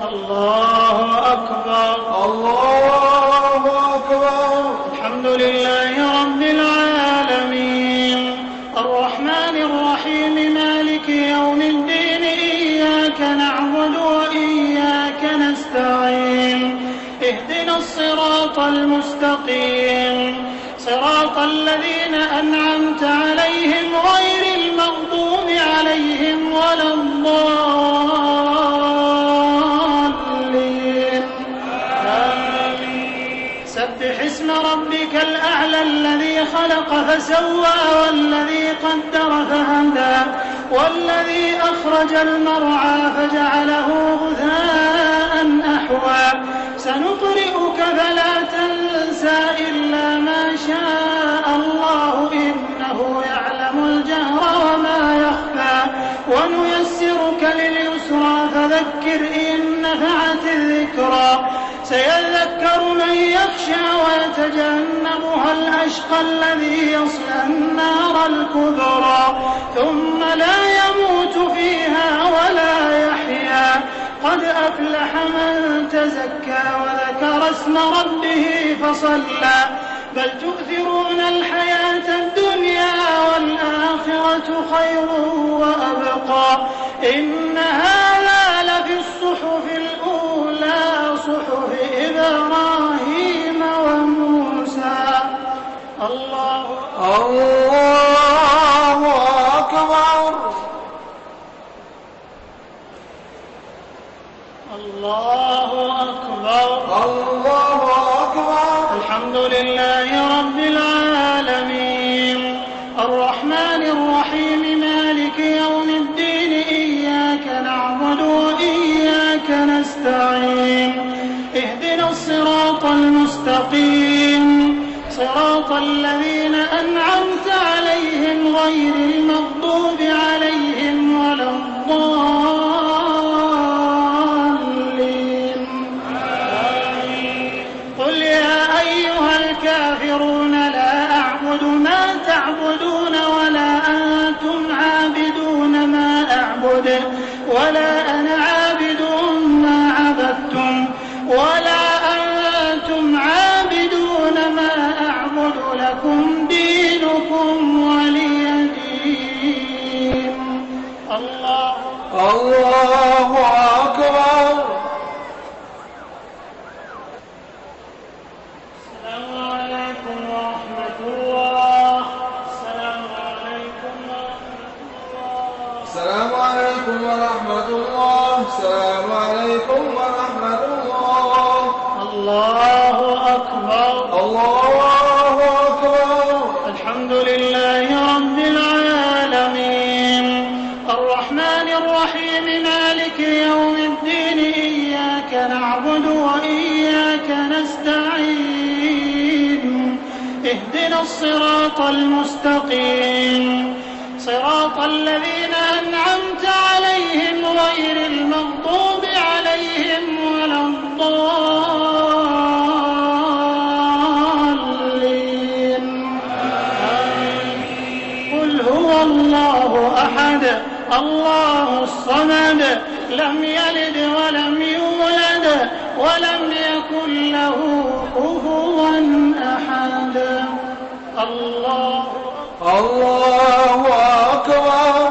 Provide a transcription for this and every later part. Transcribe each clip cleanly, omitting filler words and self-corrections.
الله أكبر. الله أكبر. الحمد لله رب العالمين الرحمن الرحيم مالك يوم الدين إياك نعبد وإياك نستعين اهدنا الصراط المستقيم صراط الذين أنعمت عليهم غير المغضوب عليهم ولا الضالين آمين. سبح اسم ربك الأعلى الذي خلق فسوى والذي قدر فهدى والذي أخرج المرعى فجعله غثاء أحوى سنقرئك فلا تنسى إلا ما شاء الله إنه يعلم الجهر وما يخفى ونيسرك لليسرى فذكر إن نفعت الذكرى سيذكر من يخشى ويتجنبها الأشقى الذي يصلى النار الكبرى ثم لا يموت فيها ولا يحيا قد أفلح من تزكى وذكر اسم ربه فصلى بل تؤثرون الحياة الدنيا والآخرة خير وأبقى إن هذا لفي الصحف الأولى صحف إبراهيم وموسى. الله أكبر. الله أكبر. الله أكبر. الحمد لله رب العالمين الرحمن الرحيم مالك يوم الدين إياك نعبد وإياك نستعين اهدنا الصراط المستقيم صراط الذين أنعمت عليهم غير المغضوب عليهم ولا الضالين آمين. قل يا أيها الكافرون لا أعبد ما تعبدون ولا أنتم عابدون ما أعبد ولا أنا عابد ما عبدتم ولا أنتم عابدون ما أعبد لكم دينكم ولي دين. الله أكبر. السلام عليكم ورحمة الله. السلام عليكم ورحمة الله. السلام عليكم ورحمة الله. السلام عليكم ورحمة الله. الله أكبر. الله أكبر. الحمد لله رب العالمين الرحمن الرحيم مالك يوم الدين إياك نعبد وإياك نستعين اهدنا الصراط المستقيم صراط الذين أنعمت عليهم غير المغضوب عليهم ولا الضالين آمين. قل هو الله أحد الله الصمد لم يلد ولم يولد ولم يكن له كفوا أحد. الله أكبر.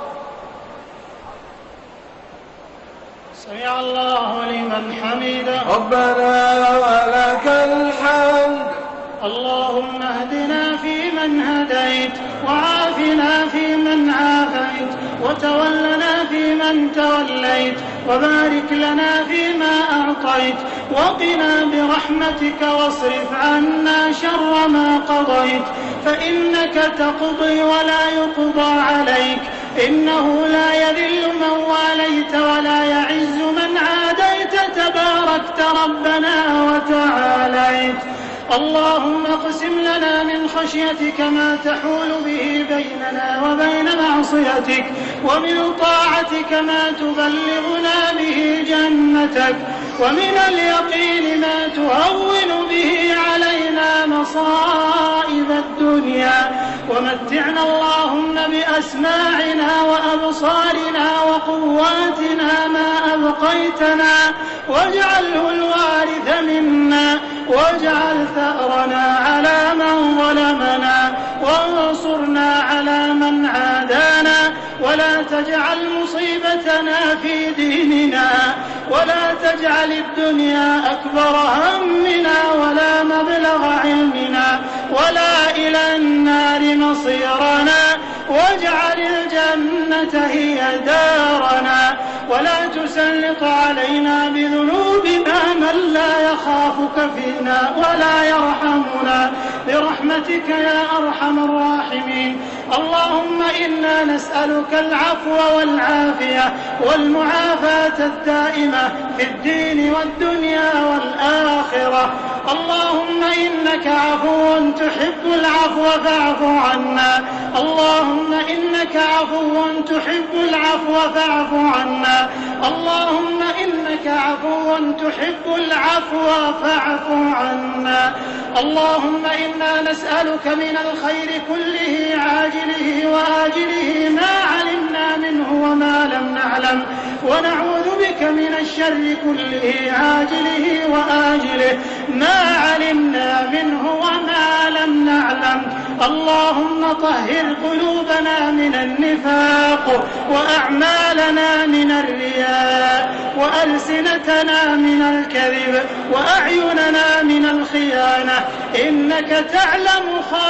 سمع الله لمن حمده. ربنا ولك الحمد. اللهم اهدنا فيمن هديت وعافنا فيمن عافيت وتولنا فيمن توليت وبارك لنا فيما أعطيت وقنا برحمتك واصرف عنا شر ما قضيت فإنك تقضي ولا يقضى عليك إنه لا يذل من واليت ولا يعز من عاديت تباركت ربنا وتعاليت. اللهم اقسم لنا من خشيتك ما تحول به بيننا وبين معصيتك ومن طاعتك ما تبلغنا به جنتك ومن اليقين ما تهون به علينا مصائب الدنيا ومتعنا اللهم بأسماعنا وأبصارنا وقواتنا ما أبقيتنا واجعله الوارث منا واجعل ثأرنا على من ظلمنا وانصرنا على من عادانا ولا تجعل مصيبتنا في ديننا ولا تجعل الدنيا أكبر همنا ولا مبلغ علمنا ولا إلى النار مصيرنا واجعل الجنة هي دارنا ولا تسلط علينا بذنوبنا من لا يخافك فينا ولا يرحمنا برحمتك يا أرحم الراحمين. اللهم إنا نسألك العفو والعافية والمعافاة الدائمة في الدين والدنيا والآخرة. اللهم إنك عفو تحب العفو فاعف عنا. اللهم إنك عفو تحب العفو فاعف عنا. اللهم إنك عفو تحب العفو فاعف عنا. اللهم إنا نسألك من الخير كله عاجله وآجله ما علمنا منه وما لم نعلم ونعوذ بك من الشر كله عاجله وآجله ما علمنا منه وما لم نعلم. اللهم طهر قلوبنا من النفاق وأعمالنا من الرياء وألسنتنا من الكذب وأعيننا من الخيانة إنك تعلم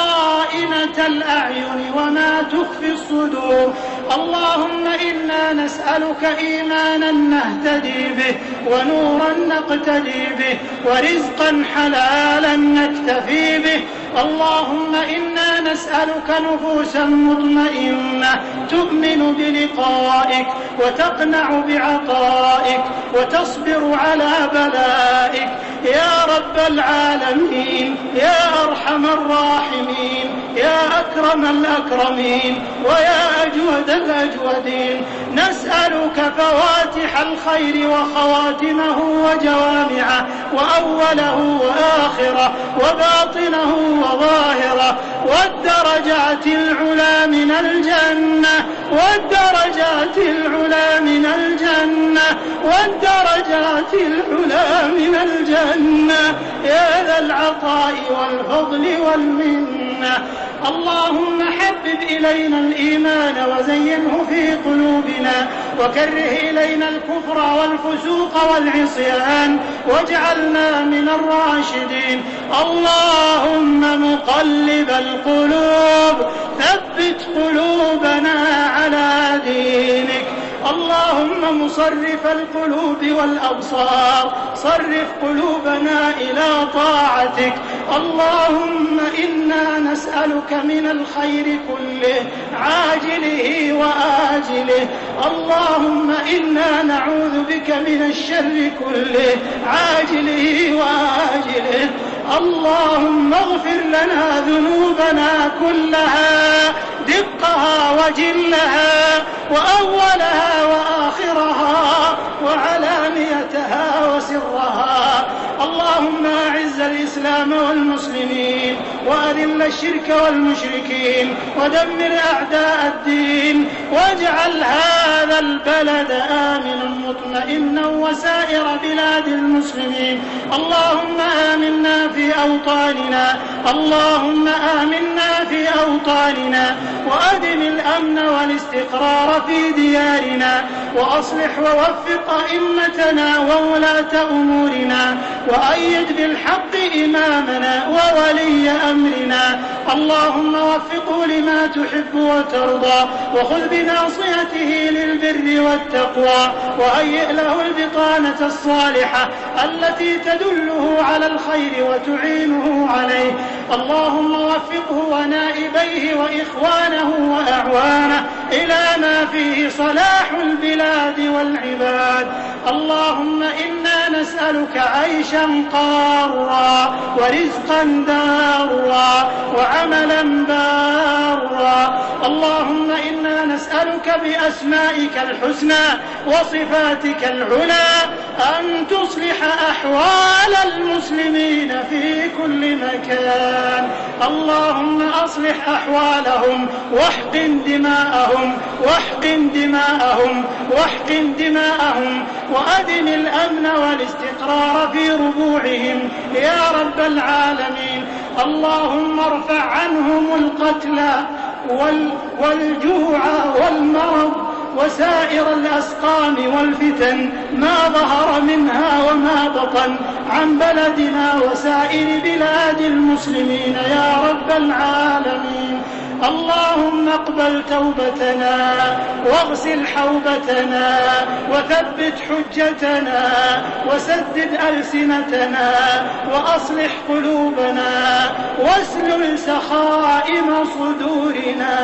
خائنة الأعين وما تخفي الصدور. اللهم إنا نسألك إيمانا نهتدي به ونورا نقتدي به ورزقا حلالا نكتفي به. اللهم إنا نسألك نفوسا مطمئنة تؤمن بلقائك وتقنع بعطائك وتصبر على بلائك يا رب العالمين يا أرحم الراحمين يا أكرم الأكرمين ويا أجود الأجودين. نسألك فواتح الخير وخواتمه وجوامعه وأوله وآخره وباطنه وظاهره والدرجات العلى من الجنة والدرجات العلى من الجنة والدرجات العلى من الجنة يا ذا العطاء والفضل والمنة. اللهم حبب إلينا الإيمان وزينه في قلوبنا وكره إلينا الكفر والفسوق والعصيان واجعلنا من الراشدين. اللهم مقلب القلوب ثبت قلوبنا على دينك. اللهم مصرف القلوب والأبصار صرف قلوبنا إلى طاعتك. اللهم إنا نسألك من الخير كله عاجله وآجله. اللهم إنا نعوذ بك من الشر كله عاجله وآجله. اللهم اغفر لنا ذنوبنا كلها دقها وجلها وأولها وآخرها وعلانيتها وسرها. اللهم أعز الإسلام والمسلمين وأذل الشرك والمشركين ودمر أعداء الدين واجعل هذا البلد آمنا مطمئنا وسائر بلاد المسلمين. اللهم آمنا في أوطاننا. اللهم آمنا في أوطاننا وأدم الأمن والاستقرار في ديارنا وأصلح ووفق أئمتنا وولاة أمورنا وأيد بالحق إمامنا وولي أمرنا. اللهم وفقه لما تحب وترضى وخذ بناصيته للبر والتقوى وهيئ له البطانة الصالحة التي تدله على الخير وتعينه عليه. اللهم وفقه ونائبيه وإخوانه وأعوانه إلى ما فيه صلاح البلاد والعباد. اللهم إنا نسألك عيشا قارا ورزقا دارا وعملا بارا. اللهم إنا نسألك بأسمائك الحسنى وصفاتك العلى أن تصلح أحوال المسلمين المسلمين في كل مكان. اللهم أصلح أحوالهم واحقن دماءهم وأدم الأمن والاستقرار في ربوعهم يا رب العالمين. اللهم ارفع عنهم القتلى والجوع والمرض وسائر الأسقام والفتن ما ظهر منها وما بطن عن بلدنا وسائر بلاد المسلمين يا رب العالمين. اللهم اقبل توبتنا واغسل حوبتنا وثبت حجتنا وسدد ألسنتنا وأصلح قلوبنا واسلل سخائم صدورنا.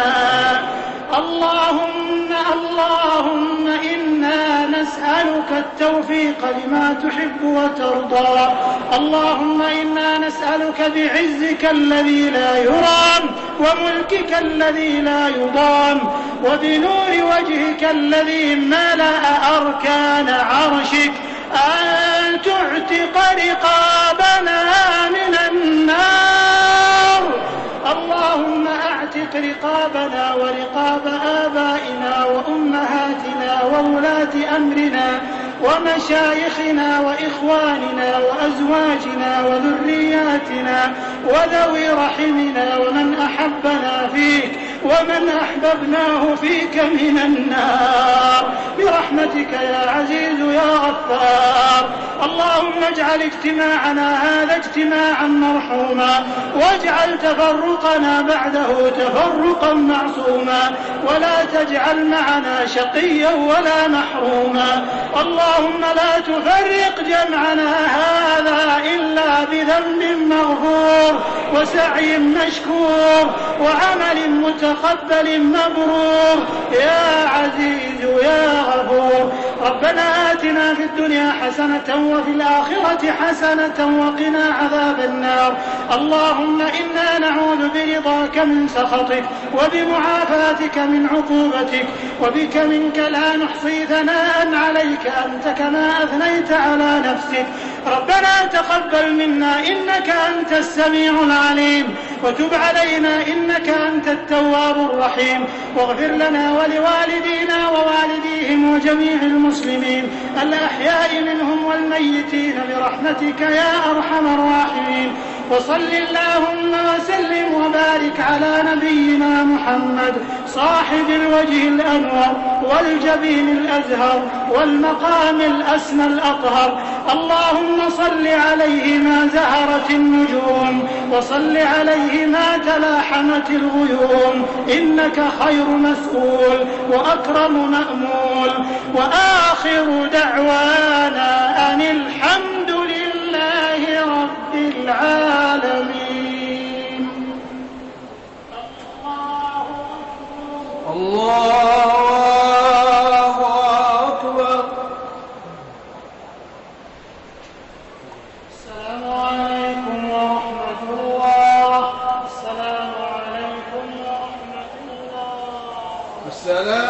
اللهم إنا نسألك التوفيق لما تحب وترضى. اللهم إنا نسألك بعزك الذي لا يرام وملكك الذي لا يضام وبنور وجهك الذي ملأ أركان عرشك أن تعتق رقابنا من النار. اللهم اعتق رقابنا ورقاب آبائنا وأمهاتنا وولاة أمرنا ومشايخنا وإخواننا وأزواجنا وذرياتنا وذوي رحمنا ومن أحبنا فيك ومن أحببناه فيك من النار برحمتك يا عزيز يا غفار. اللهم اجعل اجتماعنا هذا اجتماعا مرحوما واجعل تفرقنا بعده تفرقا معصوما ولا تجعل معنا شقيا ولا محروما. اللهم لا تفرق جمعنا هذا إلا بذنب مغفور وسعي مشكور وعمل متقبل مبرور يا عزيز يا غفور. ربنا آتنا في الدنيا حسنة وفي الآخرة حسنة وقنا عذاب النار. اللهم إنا نعوذ برضاك من سخطك وبمعافاتك من عقوبتك وبك منك لا نحصي ثناء عليك أنت كما أثنيت على نفسك. ربنا تقبل منا إنك أنت السميع العليم وتب علينا إنك أنت التواب الرحيم واغفر لنا ولوالدينا ووالديهم وجميع المسلمين الأحياء منهم والميتين برحمتك يا أرحم الراحمين. وصل اللهم وسلم وبارك على نبينا محمد صاحب الوجه الأنور والجبين الأزهر والمقام الأسمى الأطهر. اللهم صل عليه ما زهرت النجوم وصل عليه ما تلاحمت الغيوم إنك خير مسؤول وأكرم مأمول. وآخر دعوانا أن الحمد لله رب العالمين. الله أكبر. السلام عليكم ورحمة الله. السلام عليكم ورحمة الله. السلام